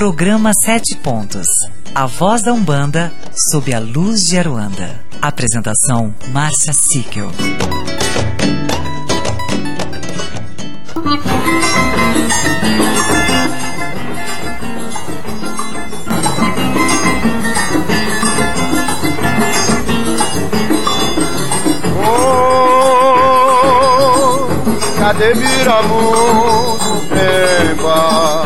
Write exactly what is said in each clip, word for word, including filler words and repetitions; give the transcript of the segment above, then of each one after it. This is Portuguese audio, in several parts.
Programa Sete Pontos. A voz da Umbanda sob a luz de Aruanda. Apresentação Márcia Sickel. Cadê Viramundo, Pemba?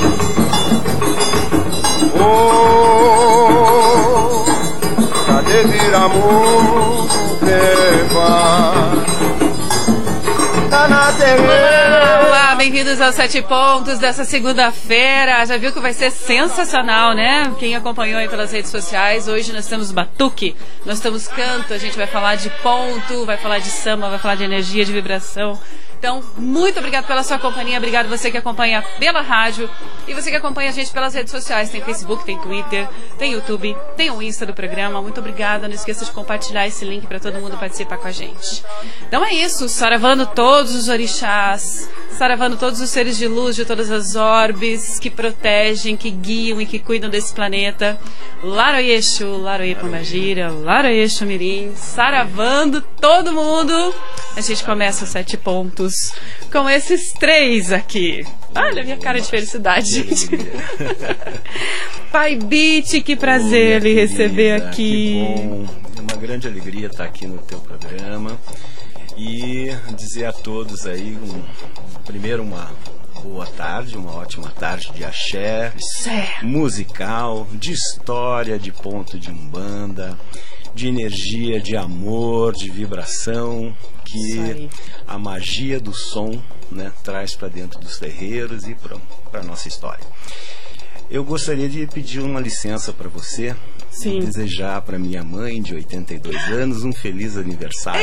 Oh, cadê Viramundo, Pemba? Tá na terreira. Olá, bem-vindos aos Sete Pontos dessa segunda-feira. Já viu que vai ser sensacional, né? Quem acompanhou aí pelas redes sociais, hoje nós temos batuque, nós temos canto, a gente vai falar de ponto, vai falar de samba, vai falar de energia, de vibração. Então, muito obrigado pela sua companhia, obrigado você que acompanha pela rádio e você que acompanha a gente pelas redes sociais, tem Facebook, tem Twitter, tem YouTube, tem o Insta do programa. Muito obrigada, não esqueça de compartilhar esse link para todo mundo participar com a gente. Então é isso, saravando todos os orixás, saravando todos os seres de luz de todas as orbes que protegem, que guiam e que cuidam desse planeta. Laroyexu, Laroye Pombagira, Laroyexu Mirim, saravando todo mundo. A gente começa os Sete Pontos com esses três aqui. Olha a minha cara de felicidade, gente. Pai Beat, que prazer lhe receber aqui. Que bom, é uma grande alegria estar aqui no teu programa e dizer a todos aí, um, primeiro uma boa tarde, uma ótima tarde de axé, certo, musical, de história, de ponto de umbanda, de energia, de amor, de vibração, que a magia do som, né, traz para dentro dos terreiros e para a nossa história. Eu gostaria de pedir uma licença para você. Sim. E desejar para minha mãe, de oitenta e dois anos, um feliz aniversário.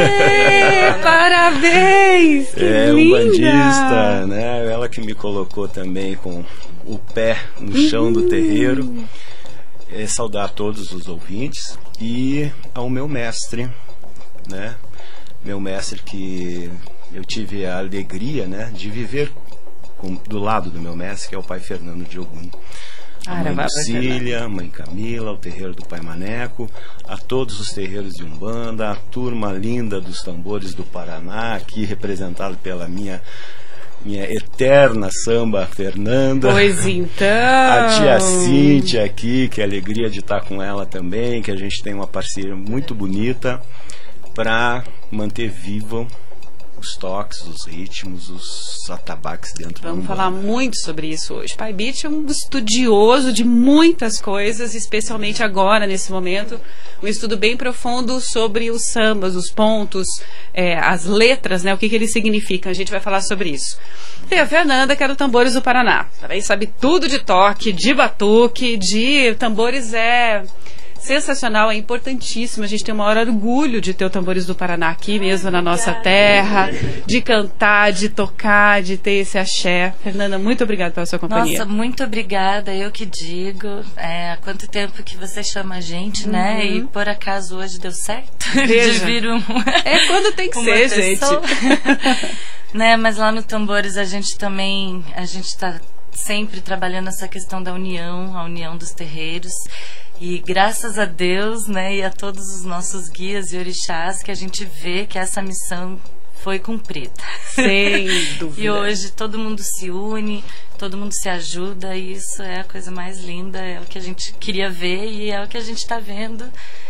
Ê, parabéns! Que é, linda! Umbandista, né? Ela que me colocou também com o pé no chão uhum. do terreiro. É, saudar todos os ouvintes e ao meu mestre, né? Meu mestre que eu tive a alegria, né, de viver com, do lado do meu mestre, que é o pai Fernando de Ogum. A mãe Lucília, a mãe Camila, o terreiro do Pai Maneco, a todos os terreiros de Umbanda, a turma linda dos tambores do Paraná, aqui representado pela minha, minha eterna samba Fernanda. Pois então. A tia Cíntia aqui, que é a alegria de estar com ela também, que a gente tem uma parceria muito bonita para manter vivo os toques, os ritmos, os atabaques dentro do Vamos falar muito sobre isso hoje. Pai Beat é um estudioso de muitas coisas, especialmente agora, nesse momento, um estudo bem profundo sobre os sambas, os pontos, é, as letras, né, o que, que eles significam. A gente vai falar sobre isso. Tem a Fernanda, que é do Tambores do Paraná. Também sabe tudo de toque, de batuque, de tambores é... sensacional, é importantíssimo. A gente tem o maior orgulho de ter o Tambores do Paraná aqui mesmo na nossa terra, de cantar, de tocar, de ter esse axé. Fernanda, muito obrigada pela sua companhia. Nossa, muito obrigada, eu que digo. É, há quanto tempo que você chama a gente, uhum. né? E por acaso hoje deu certo? Veja. De vir um... É quando tem que ser, pessoa. gente. Né, mas lá no Tambores a gente também, a gente está sempre trabalhando essa questão da união, a união dos terreiros. E graças a Deus, né, e a todos os nossos guias e orixás, que a gente vê que essa missão foi cumprida. Sem dúvida. E hoje todo mundo se une, todo mundo se ajuda, e isso é a coisa mais linda, é o que a gente queria ver e é o que a gente está vendo.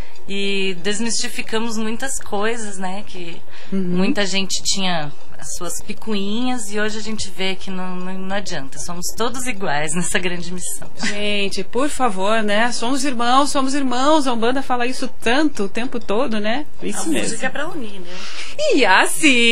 E desmistificamos muitas coisas, né, que uhum. muita gente tinha as suas picuinhas e hoje a gente vê que não, não, não adianta, somos todos iguais nessa grande missão. Gente, por favor, né, somos irmãos, somos irmãos, a Umbanda fala isso tanto o tempo todo, né? Isso a mesmo. Música é pra unir, né? E a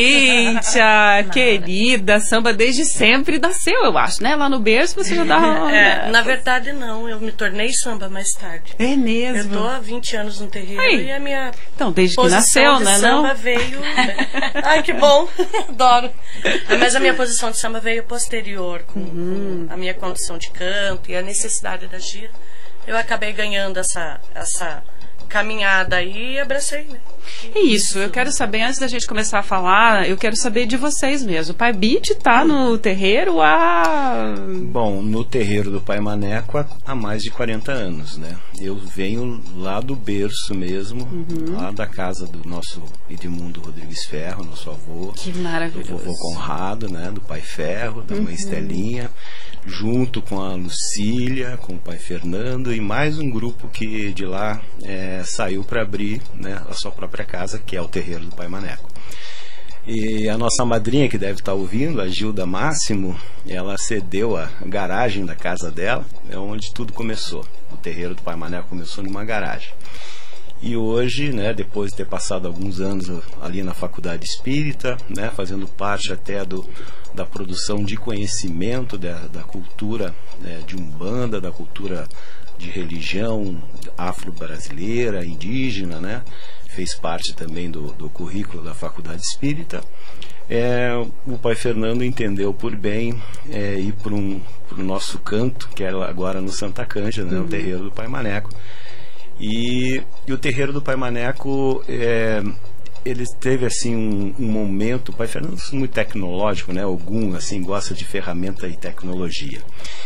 Cíntia, querida, samba desde sempre nasceu, eu acho, né? Lá no berço você já dá... É, na verdade não, eu me tornei samba mais tarde. É mesmo? Eu tô há vinte anos no terreiro. Aí. E a minha então, desde que nasceu, de né? samba não? veio... Ai, que bom, adoro. Mas a minha posição de samba veio posterior, com, uhum. com a minha condição de canto e a necessidade da gira. Eu acabei ganhando essa... essa caminhada aí e abracei, né? É isso, eu quero saber, antes da gente começar a falar, eu quero saber de vocês mesmo. O Pai Beat tá no terreiro há... Bom, no terreiro do Pai Maneco há, há mais de quarenta anos, né? Eu venho lá do berço mesmo, uhum. lá da casa do nosso Edmundo Rodrigues Ferro, nosso avô. Que maravilhoso. Do vovô Conrado, né? Do Pai Ferro, da uhum. mãe Estelinha, junto com a Lucília, com o Pai Fernando e mais um grupo que de lá é, saiu para abrir, né, a sua própria casa, que é o terreiro do Pai Maneco. E a nossa madrinha, que deve estar ouvindo, a Gilda Máximo, ela cedeu a garagem da casa dela, é onde tudo começou. O terreiro do Pai Maneco começou numa garagem. E hoje, né, depois de ter passado alguns anos ali na Faculdade Espírita, né, fazendo parte até do, da produção de conhecimento da, da cultura, né, de Umbanda, da cultura de religião afro-brasileira, indígena, né, fez parte também do, do currículo da Faculdade Espírita. É, o Pai Fernando entendeu por bem é, ir para um, o nosso canto, que é agora no Santa Canja, né, uhum. o terreiro do Pai Maneco. E, e o terreiro do Pai Maneco, é, ele teve assim um, um momento, o Pai Fernando é muito tecnológico, né? Algum assim gosta de ferramenta e tecnologia.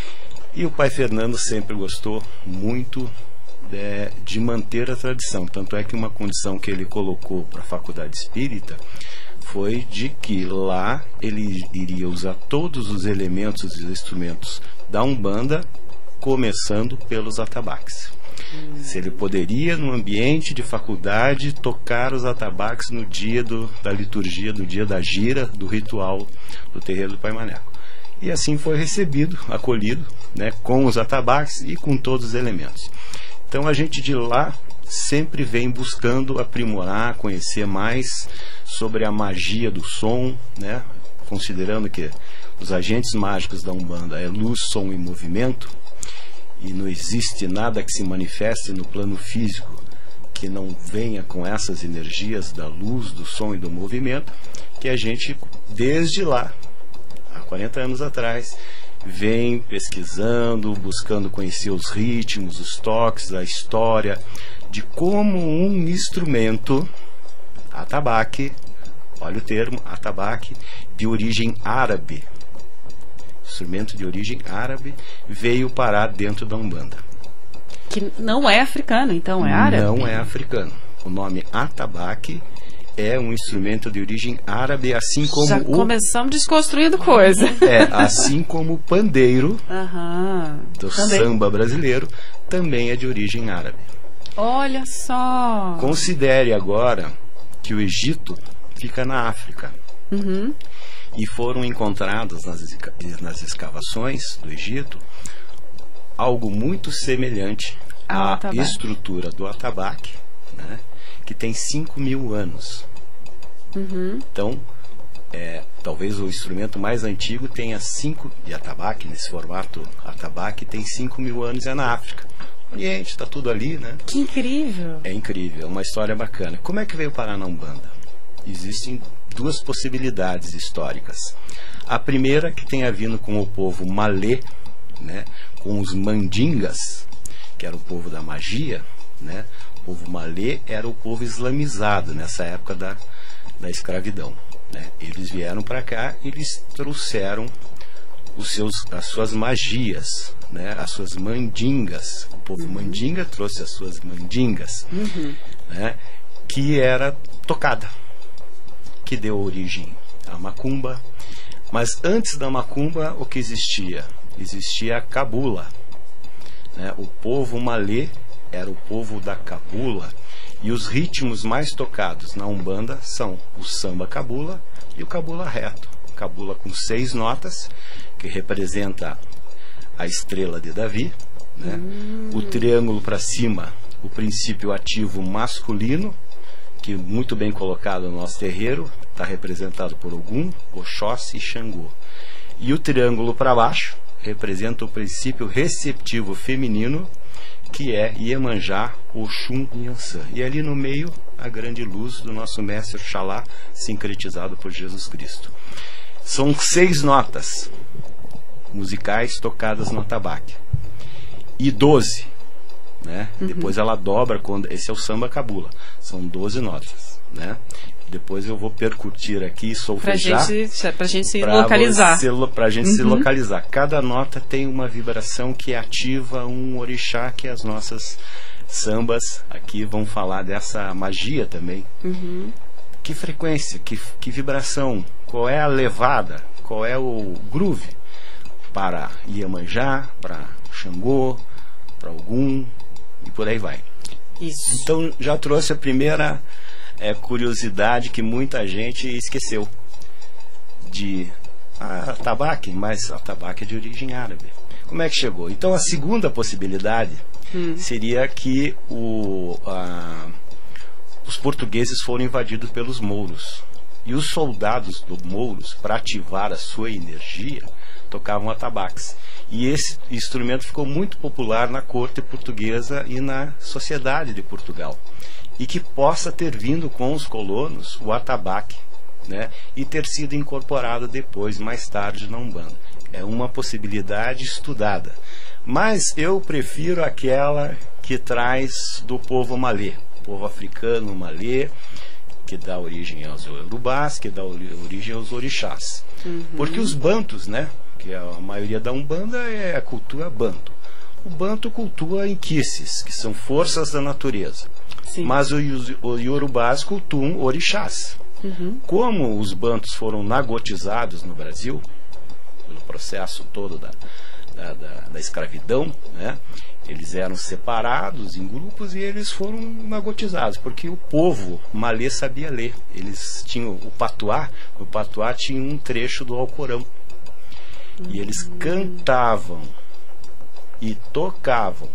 E o Pai Fernando sempre gostou muito de, de manter a tradição. Tanto é que uma condição que ele colocou para a Faculdade Espírita foi de que lá ele iria usar todos os elementos e instrumentos da Umbanda, começando pelos atabaques. Se ele poderia, no ambiente de faculdade, tocar os atabaques no dia do, da liturgia, do dia da gira, do ritual do terreiro do Pai Maneco. E assim foi recebido, acolhido, né, com os atabaques e com todos os elementos. Então a gente de lá sempre vem buscando aprimorar, conhecer mais sobre a magia do som, né, considerando que os agentes mágicos da Umbanda é luz, som e movimento. E não existe nada que se manifeste no plano físico que não venha com essas energias da luz, do som e do movimento, que a gente, desde lá, há quarenta anos atrás, vem pesquisando, buscando conhecer os ritmos, os toques, a história de como um instrumento, atabaque, olha o termo, atabaque, de origem árabe, instrumento de origem árabe, veio parar dentro da Umbanda. Que não é africano, então é árabe? Não é africano. O nome atabaque é um instrumento de origem árabe, assim como Já o... começamos desconstruindo coisa. É, assim como o pandeiro Aham, do também. samba brasileiro também é de origem árabe. Olha só! Considere agora que o Egito fica na África. Uhum. E foram encontrados nas, nas escavações do Egito algo muito semelhante Ao à atabaque. estrutura do atabaque, né, que tem cinco mil anos. Uhum. Então, é, talvez o instrumento mais antigo tenha cinco, de atabaque, nesse formato atabaque, tem cinco mil anos, é na África. Oriente, está tudo ali, né? Que incrível! É incrível, é uma história bacana. Como é que veio parar na Umbanda? Existem duas possibilidades históricas. A primeira, que tem a ver com o povo malê, né, com os mandingas, que era o povo da magia, né? O povo malê era o povo islamizado nessa época da, da escravidão, né? Eles vieram para cá e eles trouxeram os seus, as suas magias, né, as suas mandingas. O povo uhum. mandinga trouxe as suas mandingas, uhum. né, que era tocada, que deu origem à macumba. Mas antes da macumba, o que existia? Existia a cabula, né? O povo malê era o povo da cabula, e os ritmos mais tocados na Umbanda são o samba cabula e o cabula reto. Cabula com seis notas, que representa a estrela de Davi, né? Hum. O triângulo para cima, o princípio ativo masculino, que muito bem colocado no nosso terreiro, está representado por Ogum, Oxóssi e Xangô. E o triângulo para baixo representa o princípio receptivo feminino, que é Iemanjá, Oxum e Ançã. E ali no meio, a grande luz do nosso mestre Oxalá, sincretizado por Jesus Cristo. São seis notas musicais tocadas no atabaque. E doze né? Uhum. Depois ela dobra, quando esse é o samba cabula, são doze notas, né? Depois eu vou percutir aqui, solfejar. Pra gente, pra gente se pra localizar. Você, pra gente uhum. se localizar. Cada nota tem uma vibração que ativa um orixá, que as nossas sambas aqui vão falar dessa magia também. Uhum. Que frequência, que, que vibração, qual é a levada, qual é o groove para Iemanjá, para Xangô, para Ogum e por aí vai. Isso. Então já trouxe a primeira é, curiosidade que muita gente esqueceu de ah, atabaque, mas atabaque é de origem árabe. Como é que chegou? Então a segunda possibilidade hum. seria que o, a, os portugueses foram invadidos pelos mouros. E os soldados dos mouros, para ativar a sua energia, tocavam atabaques. E esse instrumento ficou muito popular na corte portuguesa e na sociedade de Portugal. E que possa ter vindo com os colonos o atabaque, né? E ter sido incorporado depois, mais tarde, na Umbanda. É uma possibilidade estudada. Mas eu prefiro aquela que traz do povo malê, povo africano malê, que dá origem aos Yorubás, que dá origem aos orixás. Uhum. Porque os bantos, né, que a maioria da Umbanda é a cultura banto. O banto cultua inquices, que são forças da natureza. Sim. Mas os Yorubás cultuam orixás. Uhum. Como os bantos foram nagotizados no Brasil, pelo processo todo da, da, da, da escravidão, né, eles eram separados em grupos e eles foram nagotizados, porque o povo malê sabia ler. Eles tinham o patuá, o patuá tinha um trecho do Alcorão. Uhum. E eles cantavam e tocavam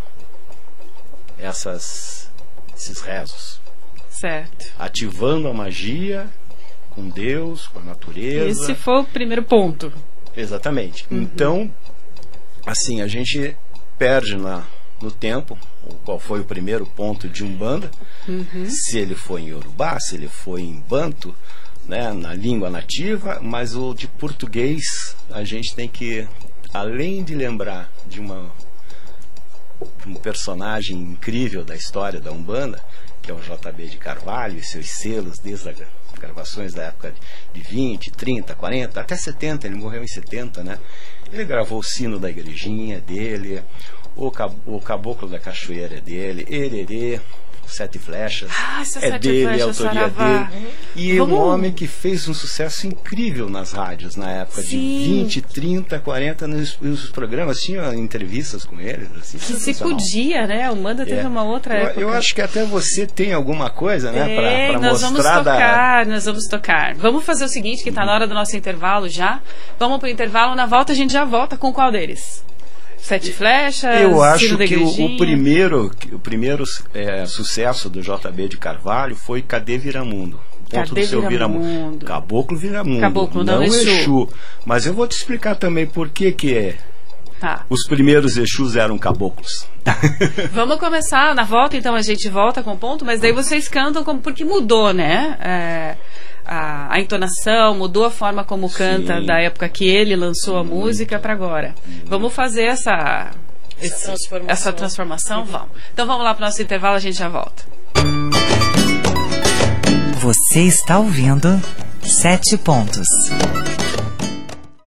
essas, esses rezos. Certo. Ativando a magia com Deus, com a natureza. Esse foi o primeiro ponto. Exatamente. Uhum. Então, assim, a gente perde na... no tempo, qual foi o primeiro ponto de Umbanda, uhum. se ele foi em Yorubá, se ele foi em Banto, né, na língua nativa, mas o de português a gente tem que, além de lembrar de, uma, de um personagem incrível da história da Umbanda, que é o J B de Carvalho e seus selos desde as gravações da época de vinte, trinta, quarenta, até setenta, ele morreu em setenta, né? Ele gravou o sino da igrejinha dele, O, cab o Caboclo da Cachoeira é dele, Ererê, Sete Flechas, ah, é sete dele, flechas, é autoria Saravá. dele. E Vamos... um homem que fez um sucesso incrível nas rádios na época, Sim. de vinte, trinta, quarenta, nos, nos programas, tinha entrevistas com eles. Assim, que se podia, né? O Manda teve é. uma outra eu, época. Eu acho que até você tem alguma coisa, né? É, pra, pra nós mostrar vamos tocar, da... nós vamos tocar. Vamos fazer o seguinte, que está na hora do nosso intervalo já. Vamos pro intervalo, na volta a gente já volta com qual deles? Sete Flechas, eu acho que o, o primeiro, o primeiro é, sucesso do J B de Carvalho foi Cadê Viramundo? O ponto Cadê do seu Viramundo? Viramundo. Caboclo Viramundo. Caboclo, não, não Exu. Exu. Mas eu vou te explicar também por que que é. Tá. Os primeiros Exus eram caboclos. Vamos começar na volta, então a gente volta com o ponto, mas daí vocês cantam como, porque mudou, né? É, a, a entonação, mudou a forma como canta. Sim. Da época que ele lançou a música para agora. Vamos fazer essa, esse, essa transformação. Essa transformação? Uhum. Vamos. Então vamos lá para o nosso intervalo, a gente já volta. Você está ouvindo Sete Pontos.